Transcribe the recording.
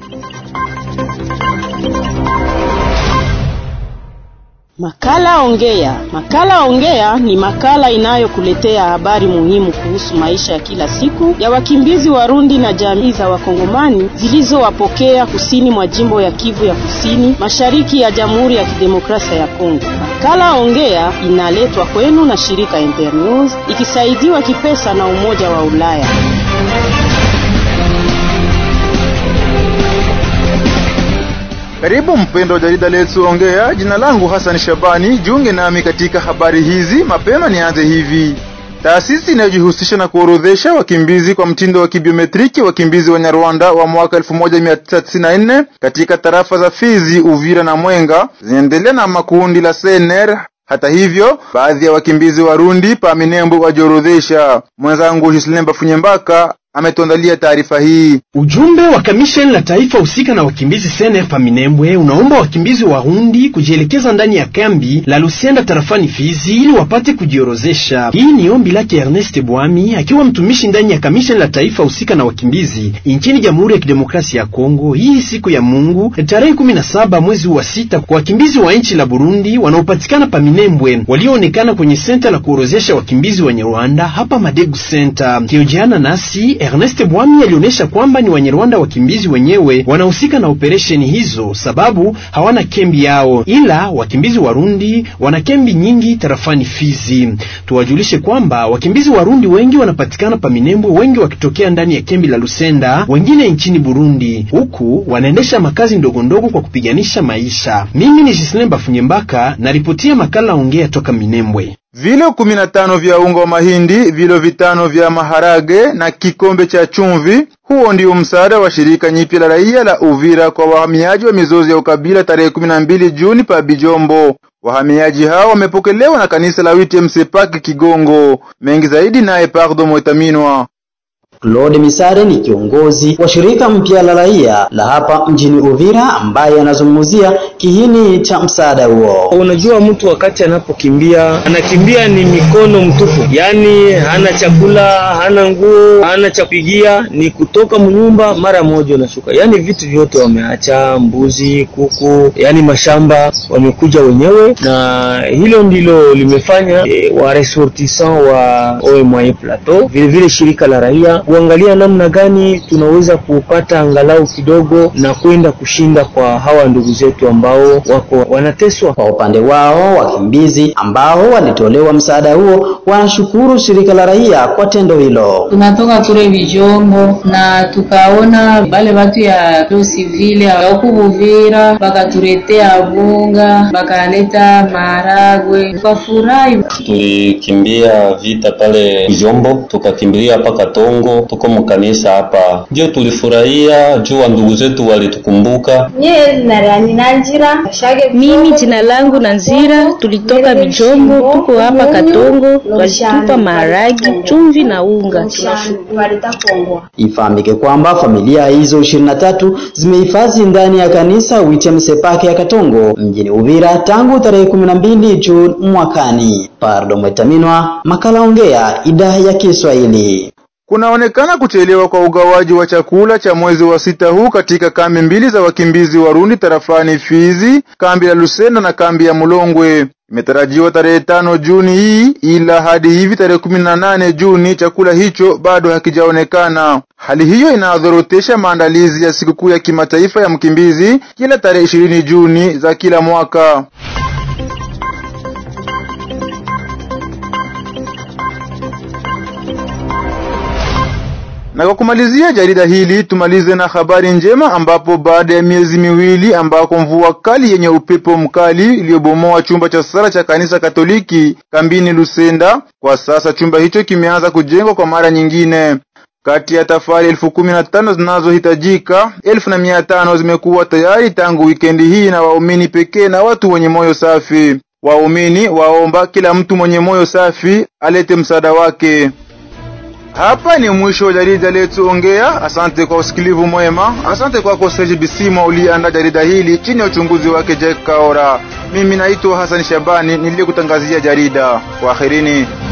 Makala Ongea. Makala Ongea ni makala inayokuletea habari muhimu kuhusu maisha ya kila siku ya wakimbizi Warundi na jamii za Wakongomani zilizowapokea kusini mwa jimbo ya Kivu ya Kusini, mashariki ya Jamhuri ya Kidemokrasia ya Kongo. Makala Ongea inaletwa kwenu na shirika Internews ikisaidiwa kipesa na Umoja wa Ulaya. Karibu mpendo wa jarida letu Ongea. Jina langu Hassan Shabani. Jiunge nami katika habari hizi. Mapema nianze hivi. Taasisi inayojihusisha na kuorodhesha wakimbizi kwa mtindo wa kibiometriki wakimbizi wa Nyarwanda wa mwaka 1994 katika tarafa za Fizi, Uvira na Mwenga zinaendelea na makundi la CNR. Hata hivyo, baadhi ya wakimbizi Warundi pa Minembwe wajiorodhesha. Mwenzangu Jocelyn Bafunyembaka ametuandalia taarifa hii. Ujumbe wa Kamisheni la Taifa husika na wakimbizi CNR pa Minembwe unaomba wakimbizi Warundi kujielekeza ndani ya kambi la Lusenda tarafani Fizi ili wapate kujiorozesha. Hii ni ombi lake Ernest Bwami akiwa mtumishi ndani ya Kamisheni la Taifa husika na wakimbizi nchini Jamhuri ya Kidemokrasia ya Kongo. Hii siku ya Mungu tarehe 17 mwezi wa 6 kwa wakimbizi wa nchi la Burundi wanaopatikana pa Minembwe walioonekana kwenye senta la kuorozesha wakimbizi wa Rwanda hapa Madegu Center. Kiojiana nasi Ernest Bwami alionyesha kwamba ni Wanyarwanda wakimbizi wenyewe wanahusika na operation hizo sababu hawana kembi yao, ila wakimbizi Warundi wana kembi nyingi tarafani Fizi. Tuwajulishe kwamba wakimbizi Warundi wengi wanapatikana pa Minembwe, wengi wakitokea ndani ya kembi la Lusenda, wengine nchini Burundi, huku wanaendesha makazi ndogo ndogo kwa kupiganisha maisha. Mimi ni Jocelyn Bafunyembaka na ripotia makala Ongea toka Minembwe. Vilo 15 vya unga wa mahindi, vilo 5 vya maharage na kikombe cha chumvi. Huo ndio msaada wa shirika nyipya la raia la Uvira kwa wahamiaji wa mizozo ya ukabila tarehe 12 Juni pa Bijombo. Wahamiaji hao wamepokelewa na kanisa la WTMC Park Kigongo. Mengi zaidi naye Pardo Moitaminwa. Claude Misare ni kiongozi wa shirika mpya la raia la hapa mjini Uvira ambaye anazungumzia kihini cha msaada huo. Unajua mtu wakati anakimbia ni mikono mtupu. Yaani hana chakula, hana nguo, hana chapigia, ni kutoka mnyumba mara moja unashuka. Yaani vitu vyote wameacha, mbuzi, kuku, yaani mashamba wamekuja wenyewe, na hilo ndilo limefanya wa ressortissant wa OMA Plateau vile shirika la raia kuangalia namna gani tunaweza kupata angalau kidogo na kwenda kushinda kwa hawa ndugu zetu ambao wako wanateswa. Kwa upande wao wakimbizi ambao walitolewa msaada huo wanashukuru shirika la raia kwa tendo hilo. Tunatoka kule Bijombo na tukaona wale watu ya civile huko Uvira bakatuletea bunga, bakaleta maharagwe, tukafurahi. Tulikimbia vita pale Bijombo, tukakimbilia hapa Katongo, tuko mkanisa hapa. Ndio tulifurahia juu ndugu zetu walitukumbuka. Mimi jina langu Nanzira, tulitoka Bijombo, tuko hapa Katongo, walitupa maharagi, chumvi na unga. Ifahamike kwamba familia hizo 23 zimehifadhi ndani ya kanisa WTMC Park ya Katongo mjini Uvira tangu tarehe 12 Juni mwakani. Pardo Moitaminwa, makala Ongea, idhaa ya Kiswahili. Kunaonekana kuchelewa kwa ugawaji wa chakula cha mwezi wa 6 huu katika kambi mbili za wakimbizi Warundi tarafani Fizi, kambi ya Lusenda na kambi ya Mulongwe. Imetarajiwa tarehe 5 Juni hii, ila hadi hivi tarehe 18 Juni chakula hicho bado hakijaonekana. Hali hiyo inadhorotesha maandalizi ya sikukuu ya kimataifa ya mkimbizi kila tarehe 20 Juni za kila mwaka. Na kwa kumalizia jarida hili tumalize na habari njema, ambapo baada ya miezi miwili ambako mvua kali yenye upepo mkali iliyobomoa chumba cha sala cha kanisa Katoliki kambini Lusenda, kwa sasa chumba hicho kimeanza kujengwa kwa mara nyingine. Kati ya tafari 15,000 zinazohitajika, 1,500 zimekuwa tayari tangu wikendi hii na waumini pekee na watu wenye moyo safi. Waumini waomba kila mtu mwenye moyo safi alete msaada wake. Hapa ni mwisho wa jarida letu Ongea. Asante kwa usikilivu mwema. Asante kwa Serge Bisimo uliyeandaa jarida hili chini ya uchunguzi wake Jack Kaora. Mimi naitwa Hassan Shabani niliyekutangazia jarida. Kwaherini.